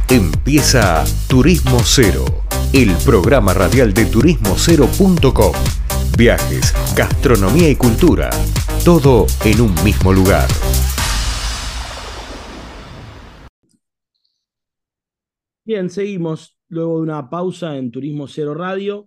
Empieza Turismo Cero, el programa radial de turismocero.com. Viajes, gastronomía y cultura, todo en un mismo lugar. Bien, seguimos luego de una pausa en Turismo Cero Radio.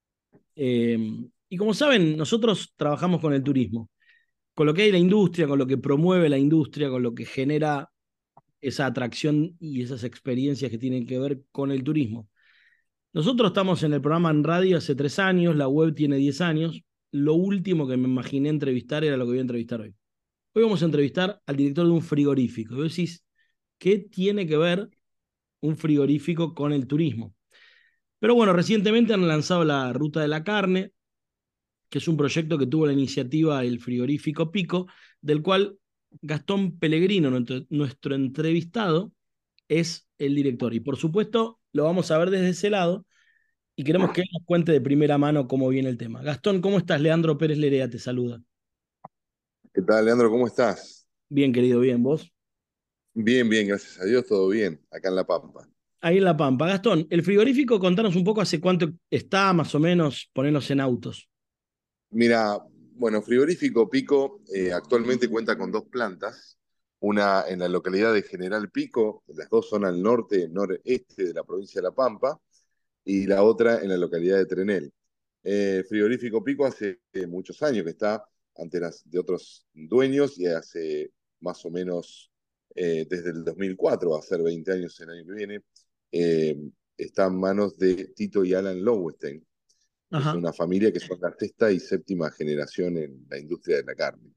Y como saben, nosotros trabajamos con el turismo, con lo que hay la industria, con lo que promueve la industria, con lo que genera esa atracción y esas experiencias que tienen que ver con el turismo. Nosotros estamos en el programa en radio hace 3 años, la web tiene 10 años. Lo último que me imaginé entrevistar era lo que voy a entrevistar hoy. Hoy vamos a entrevistar al director de un frigorífico. Y vos decís, ¿qué tiene que ver un frigorífico con el turismo? Pero bueno, recientemente han lanzado la Ruta de la Carne, que es un proyecto que tuvo la iniciativa el frigorífico Pico, del cual Gastón Pellegrino, nuestro entrevistado, es el director. Y por supuesto, lo vamos a ver desde ese lado y queremos que él nos cuente de primera mano cómo viene el tema. Gastón, ¿cómo estás? Leandro Pérez Lerea te saluda. ¿Qué tal, Leandro? ¿Cómo estás? Bien, querido, bien, ¿vos? Bien, bien, gracias a Dios, todo bien, acá en La Pampa. Ahí en La Pampa. Gastón, el frigorífico, contanos un poco hace cuánto está, más o menos, ponernos en autos. Mira, bueno, Frigorífico Pico actualmente cuenta con dos plantas, una en la localidad de General Pico, las dos son al norte, noreste de la provincia de La Pampa, y la otra en la localidad de Trenel. Frigorífico Pico hace muchos años que está ante las de otros dueños y hace más o menos desde el 2004, va a ser 20 años el año que viene, eh, está en manos de Tito y Alan Lowenstein, que es Ajá, una familia que son la sexta y séptima generación en la industria de la carne.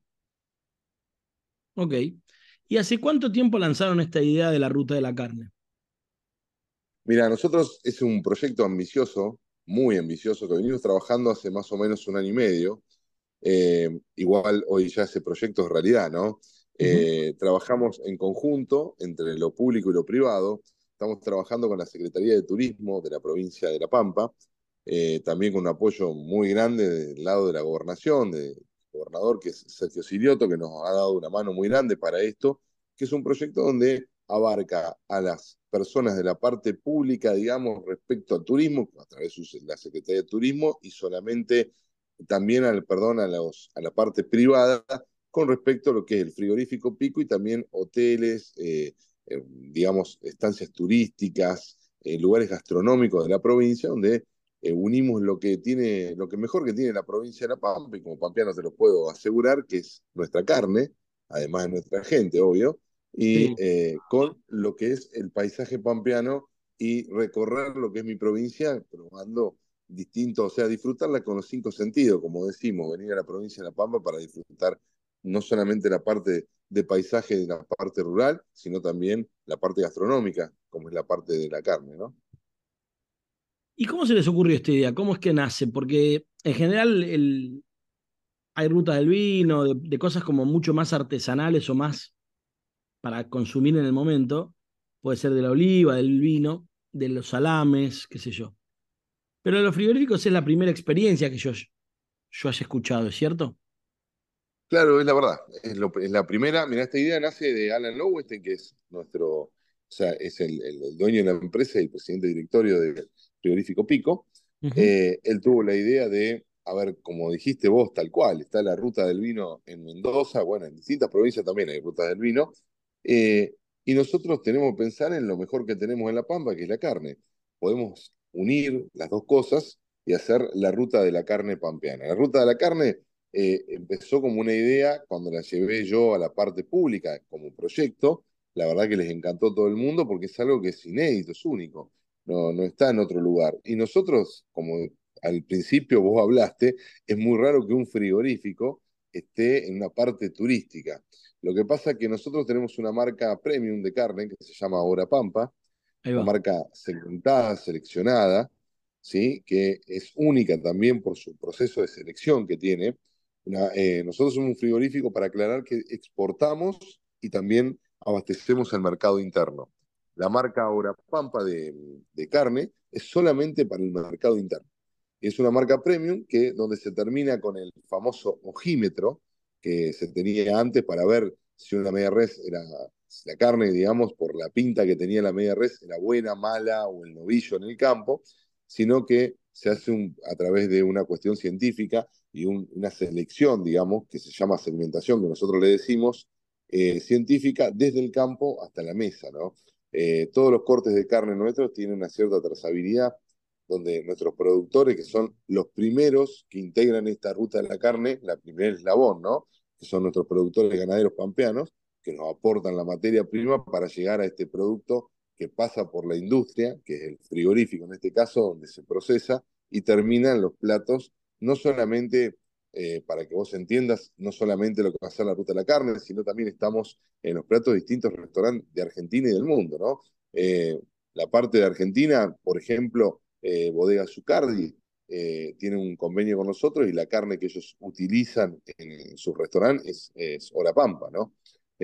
ok. ¿Y hace cuánto tiempo lanzaron esta idea de la Ruta de la Carne? Mira, nosotros es un proyecto ambicioso, muy ambicioso, que venimos trabajando hace más o menos un año y medio. Igual hoy ya ese proyecto es realidad, ¿no? Ujú. Trabajamos en conjunto entre lo público y lo privado. Estamos trabajando con la Secretaría de Turismo de la provincia de La Pampa, también con un apoyo muy grande del lado de la gobernación, del gobernador que es Sergio Sirioto, que nos ha dado una mano muy grande para esto, que es un proyecto donde abarca a las personas de la parte pública, digamos, respecto al turismo, a través de la Secretaría de Turismo, y solamente también perdón, a la parte privada con respecto a lo que es el frigorífico Pico y también hoteles, digamos, estancias turísticas, lugares gastronómicos de la provincia, donde unimos lo que mejor que tiene la provincia de La Pampa, y como pampeano te lo puedo asegurar, que es nuestra carne, además de nuestra gente, obvio, y Sí. con lo que es el paisaje pampeano y recorrer lo que es mi provincia, probando distinto, o sea, disfrutarla con los 5 sentidos, como decimos, venir a la provincia de La Pampa para disfrutar no solamente la parte de paisaje de la parte rural, sino también la parte gastronómica, como es la parte de la carne, ¿no? ¿Y cómo se les ocurrió esta idea? ¿Cómo es que nace? Porque en general hay rutas del vino, de cosas como mucho más artesanales o más para consumir en el momento. Puede ser de la oliva, del vino, de los salames, qué sé yo. Pero de los frigoríficos es la primera experiencia que yo haya escuchado, ¿es cierto? Claro, es la verdad, es la primera, mira, esta idea nace de Alan Lowenstein, que es o sea, es el dueño de la empresa y el presidente directorio del frigorífico Pico. Ujú. Él tuvo la idea de, a ver, como dijiste vos, tal cual, está la ruta del vino en Mendoza, bueno, en distintas provincias también hay rutas del vino, eh, y nosotros tenemos que pensar en lo mejor que tenemos en La Pampa, que es la carne. Podemos unir las dos cosas y hacer la ruta de la carne pampeana. La ruta de la carne empezó como una idea cuando la llevé yo a la parte pública como proyecto. La verdad que les encantó a todo el mundo porque es algo que es inédito, es único, no está en otro lugar. Y nosotros, como al principio vos hablaste, es muy raro que un frigorífico esté en una parte turística. Lo que pasa es que nosotros tenemos una marca premium de carne que se llama Hora Pampa, Ahí una va. marca segmentada, seleccionada, ¿sí? Que es única también por su proceso de selección que tiene. Nosotros somos un frigorífico, para aclarar, que exportamos y también abastecemos el mercado interno. La marca Ahora Pampa de carne es solamente para el mercado interno. Y es una marca premium que donde se termina con el famoso ojímetro que se tenía antes para ver si una media res era la carne, digamos, por la pinta que tenía la media res, era buena, mala o el novillo en el campo, sino que se hace a través de una cuestión científica y una selección, digamos, que se llama segmentación, que nosotros le decimos, científica desde el campo hasta la mesa, ¿no? Todos los cortes de carne nuestros tienen una cierta trazabilidad, donde nuestros productores, que son los primeros que integran esta ruta de la carne, la primer eslabón, ¿no? Que son nuestros productores ganaderos pampeanos, que nos aportan la materia prima para llegar a este producto que pasa por la industria, que es el frigorífico en este caso, donde se procesa y termina en los platos, no solamente, para que vos entiendas, no solamente lo que va a ser la ruta de la carne, sino también estamos en los platos de distintos restaurantes de Argentina y del mundo, ¿no? La parte de Argentina, por ejemplo, Bodega Zucardi, tiene un convenio con nosotros y la carne que ellos utilizan en su restaurante es Hora Pampa, ¿no?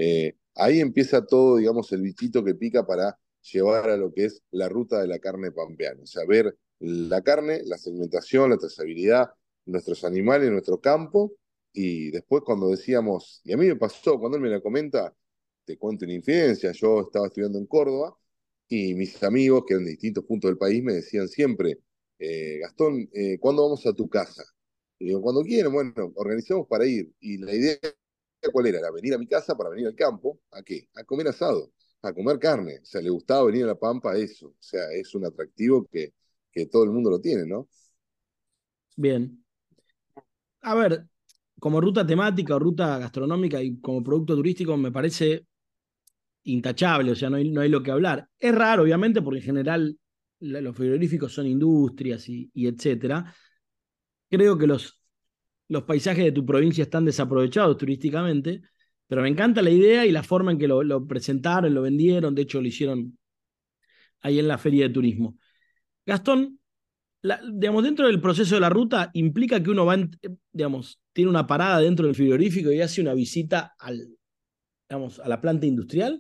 Ahí empieza todo, digamos, el bichito que pica para llevar a lo que es la ruta de la carne pampeana. O sea, ver la carne, la segmentación, la trazabilidad, nuestros animales, nuestro campo, y después cuando decíamos, y a mí me pasó, cuando él me la comenta, te cuento una infidencia, yo estaba estudiando en Córdoba, y mis amigos, que eran de distintos puntos del país, me decían siempre, Gastón, ¿cuándo vamos a tu casa? Y digo, cuando quieran, bueno, organizamos para ir. Y la idea, ¿cuál era? Era venir a mi casa para venir al campo. ¿A qué? A comer asado, a comer carne. O sea, le gustaba venir a La Pampa a eso. O sea, es un atractivo que todo el mundo lo tiene, ¿no? Bien. A ver, como ruta temática o ruta gastronómica y como producto turístico me parece intachable, o sea, no hay lo que hablar. Es raro, obviamente, porque en general los frigoríficos son industrias y etcétera. Creo que los paisajes de tu provincia están desaprovechados turísticamente, pero me encanta la idea y la forma en que lo presentaron, lo vendieron, de hecho lo hicieron ahí en la feria de turismo. Gastón, digamos, dentro del proceso de la ruta implica que uno va, digamos, tiene una parada dentro del frigorífico y hace una visita digamos, a la planta industrial.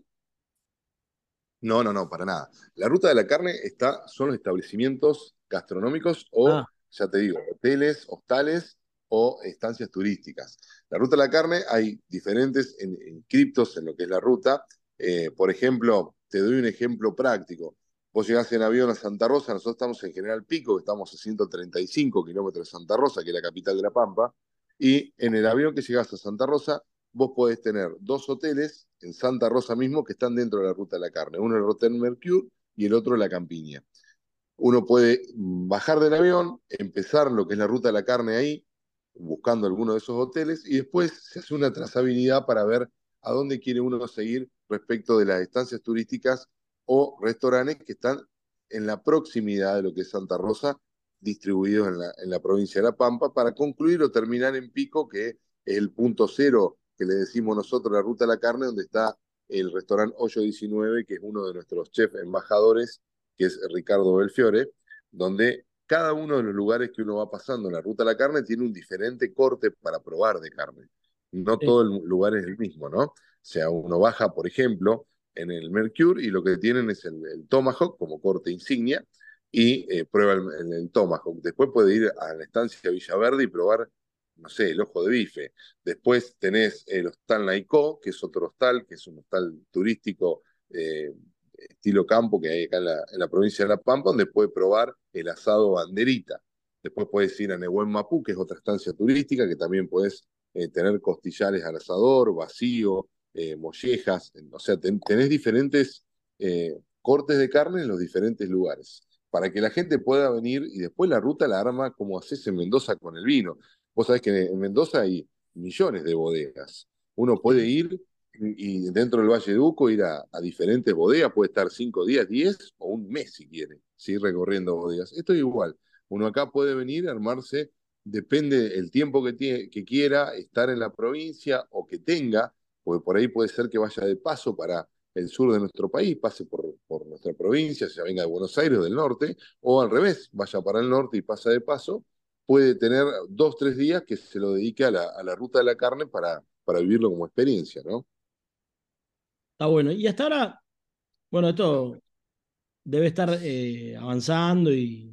No, no, no, para nada. La ruta de la carne son los establecimientos gastronómicos Ah, o, ya te digo, hoteles, hostales o estancias turísticas. La ruta de la carne hay diferentes criptos en lo que es la ruta. Por ejemplo, te doy un ejemplo práctico. Vos llegás en avión a Santa Rosa, nosotros estamos en General Pico, que estamos a 135 kilómetros de Santa Rosa, que es la capital de La Pampa, y en el avión que llegás a Santa Rosa vos podés tener dos hoteles en Santa Rosa mismo que están dentro de la ruta de la carne. Uno el Hotel Mercure y el otro la Campiña. Uno puede bajar del avión, empezar lo que es la ruta de la carne ahí, buscando alguno de esos hoteles, y después se hace una trazabilidad para ver a dónde quiere uno seguir respecto de las estancias turísticas o restaurantes que están en la proximidad de lo que es Santa Rosa, distribuidos en la provincia de La Pampa, para concluir o terminar en Pico, que es el punto cero que le decimos nosotros, la ruta de la carne, donde está el restaurante Hoyo 19, que es uno de nuestros chefs embajadores, que es Ricardo Belfiore, donde cada uno de los lugares que uno va pasando en la ruta de la carne tiene un diferente corte para probar de carne. No sí. todo el lugar es el mismo, ¿no? O sea, uno baja, por ejemplo, en el Mercure y lo que tienen es el Tomahawk como corte insignia y prueba el Tomahawk. Después puede ir a la estancia Villaverde y probar, no sé, el ojo de bife. Después tenés el Hostal Naicó, que es otro hostal, que es un hostal turístico estilo campo que hay acá en la provincia de La Pampa, donde puede probar el asado banderita. Después puedes ir a Nehuen Mapú, que es otra estancia turística, que también puedes tener costillares al asador, vacío, mollejas, o sea, tenés diferentes cortes de carne en los diferentes lugares, para que la gente pueda venir y después la ruta la arma como haces en Mendoza con el vino. Vos sabés que en Mendoza hay millones de bodegas. Uno puede Sí. ir y dentro del Valle de Uco ir a diferentes bodegas, puede estar 5 días, 10 o un mes si quiere, ¿sí? Recorriendo bodegas. Esto es igual. Uno acá puede venir, armarse, depende el tiempo que quiera estar en la provincia o que tenga, porque por ahí puede ser que vaya de paso para el sur de nuestro país, pase por nuestra provincia, ya venga de Buenos Aires, del norte, o al revés, vaya para el norte y pasa de paso, puede tener 2, 3 días que se lo dedique a la ruta de la carne para vivirlo como experiencia, ¿no? Está bueno. Y hasta ahora, bueno, esto debe estar avanzando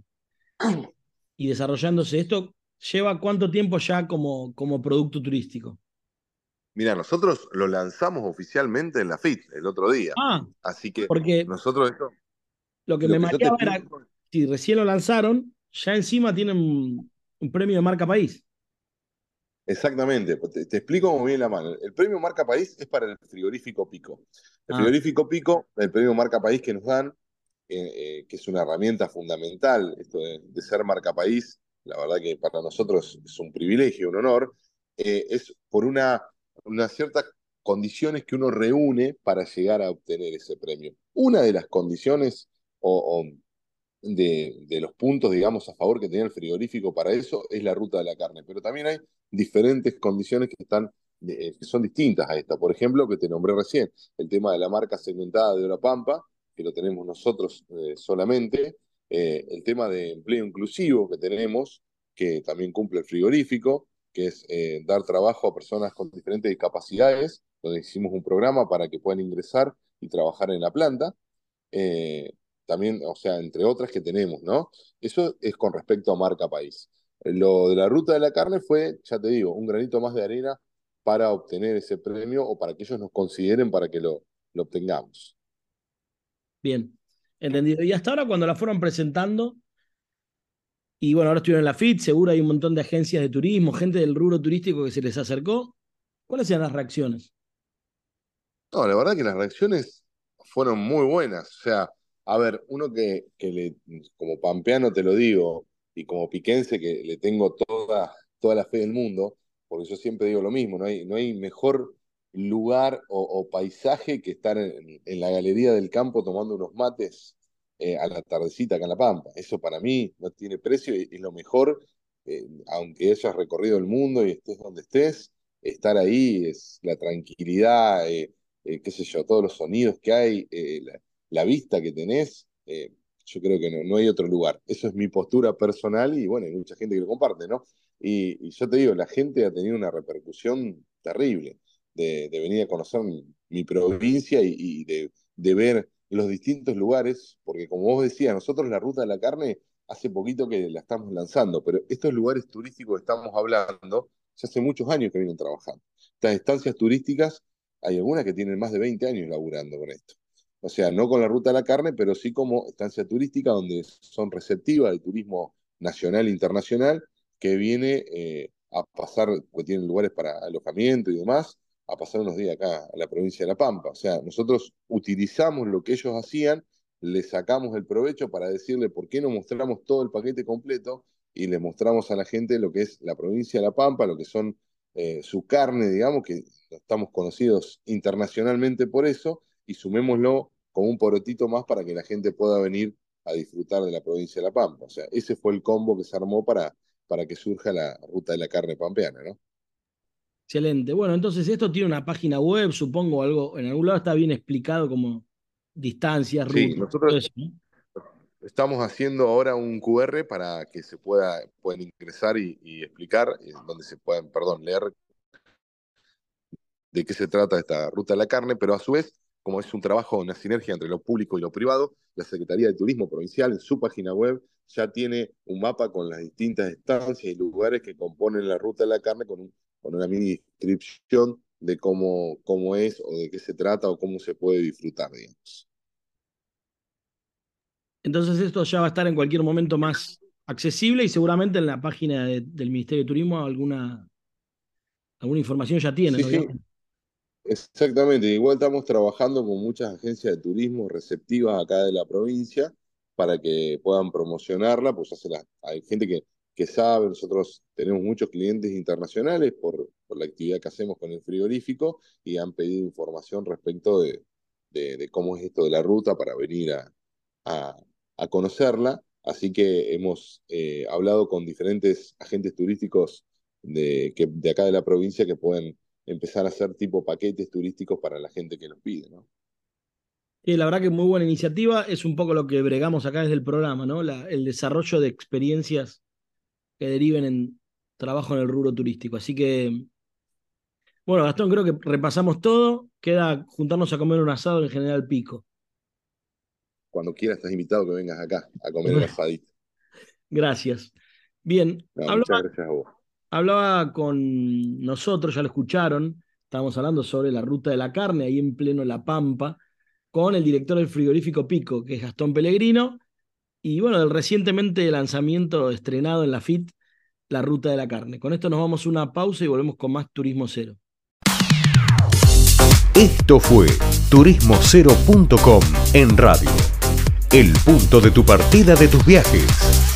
y desarrollándose. ¿Esto lleva cuánto tiempo ya como producto turístico? Mira, nosotros lo lanzamos oficialmente en la FIT el otro día. Ah, Así que porque nosotros esto, lo que me lo que yo te mareaba era, explico. si recién lo lanzaron, ya encima tienen un premio de marca país. Exactamente, pues te explico cómo viene la mano. El premio Marca País es para el frigorífico Pico. El Ah, frigorífico Pico, el premio Marca País que nos dan, que es una herramienta fundamental, esto de ser Marca País, la verdad que para nosotros es un privilegio, un honor, es por una ciertas condiciones que uno reúne para llegar a obtener ese premio. Una de las condiciones o de los puntos, digamos, a favor que tenía el frigorífico para eso es la ruta de la carne, pero también hay diferentes condiciones que son distintas a esta. Por ejemplo, que te nombré recién, el tema de la marca segmentada de Hora Pampa, que lo tenemos nosotros solamente, el tema de empleo inclusivo que tenemos, que también cumple el frigorífico, que es dar trabajo a personas con diferentes discapacidades, donde hicimos un programa para que puedan ingresar y trabajar en la planta. Eh, También, o sea, entre otras que tenemos, ¿no? Eso es con respecto a marca país. Lo de la ruta de la carne fue, ya te digo, un granito más de arena para obtener ese premio o para que ellos nos consideren para que lo obtengamos. bien, entendido. Y hasta ahora cuando la fueron presentando, y bueno, ahora estuvieron en la FIT, seguro hay un montón de agencias de turismo, gente del rubro turístico que se les acercó. ¿Cuáles eran las reacciones? No, la verdad que las reacciones fueron muy buenas. O sea, a ver, uno como pampeano te lo digo, y como piquense que le tengo toda la fe del mundo, porque yo siempre digo lo mismo, no hay mejor lugar o paisaje que estar en la galería del campo tomando unos mates a la tardecita acá en La Pampa. Eso para mí no tiene precio y es lo mejor, aunque hayas recorrido el mundo y estés donde estés, estar ahí es la tranquilidad. Qué sé yo, todos los sonidos que hay, la vista que tenés, yo creo que no hay otro lugar. Eso es mi postura personal y bueno, hay mucha gente que lo comparte, ¿no? Y yo te digo, la gente ha tenido una repercusión terrible de venir a conocer mi provincia y de ver los distintos lugares, porque como vos decías, nosotros la Ruta de la Carne hace poquito que la estamos lanzando, pero estos lugares turísticos que estamos hablando, ya hace muchos años que vienen trabajando. Estas estancias turísticas hay algunas que tienen más de 20 años laburando con esto. O sea, no con la ruta de la carne, pero sí como estancia turística donde son receptivas del turismo nacional e internacional que viene a pasar, porque tienen lugares para alojamiento y demás, a pasar unos días acá a la provincia de La Pampa. O sea, nosotros utilizamos lo que ellos hacían, le sacamos el provecho para decirle por qué no mostramos todo el paquete completo y le mostramos a la gente lo que es la provincia de La Pampa, lo que son su carne, digamos, que estamos conocidos internacionalmente por eso, y sumémoslo como un porotito más para que la gente pueda venir a disfrutar de la provincia de La Pampa. O sea, ese fue el combo que se armó para que surja la ruta de la carne pampeana, ¿no? Excelente. Bueno, entonces esto tiene una página web, supongo, algo, en algún lado está bien explicado como distancias, Sí, rutas, todo nosotros eso, ¿no? estamos haciendo ahora un QR para que puedan ingresar y explicar, donde se puedan, perdón, leer de qué se trata esta ruta de la carne, pero a su vez, como es un trabajo, una sinergia entre lo público y lo privado, la Secretaría de Turismo Provincial en su página web ya tiene un mapa con las distintas estancias y lugares que componen la ruta de la carne con una mini descripción de cómo es o de qué se trata o cómo se puede disfrutar, digamos. Entonces esto ya va a estar en cualquier momento más accesible y seguramente en la página del Ministerio de Turismo alguna información ya tienen, Sí, sí, obviamente. exactamente, igual estamos trabajando con muchas agencias de turismo receptivas acá de la provincia para que puedan promocionarla, pues hay gente que sabe, nosotros tenemos muchos clientes internacionales por la actividad que hacemos con el frigorífico y han pedido información respecto de cómo es esto de la ruta para venir a, a conocerla, así que hemos hablado con diferentes agentes turísticos de acá de la provincia que pueden empezar a hacer tipo paquetes turísticos para la gente que los pide, ¿no? Y la verdad que muy buena iniciativa, es un poco lo que bregamos acá desde el programa, ¿no? El desarrollo de experiencias que deriven en trabajo en el rubro turístico. Así que, bueno, Gastón, creo que repasamos todo. Queda juntarnos a comer un asado en General Pico. Cuando quieras estás invitado que vengas acá a comer el asadito. Gracias. Bien, No, muchas gracias a vos. hablaba con nosotros, ya lo escucharon, Estábamos hablando sobre la ruta de la carne, ahí en pleno La Pampa, con el director del frigorífico Pico, que es Gastón Pellegrino, y bueno, del recientemente lanzamiento estrenado en la FIT, la ruta de la carne. Con esto nos vamos a una pausa y volvemos con más Turismo Cero. Esto fue turismocero.com en radio. El punto de tu partida de tus viajes.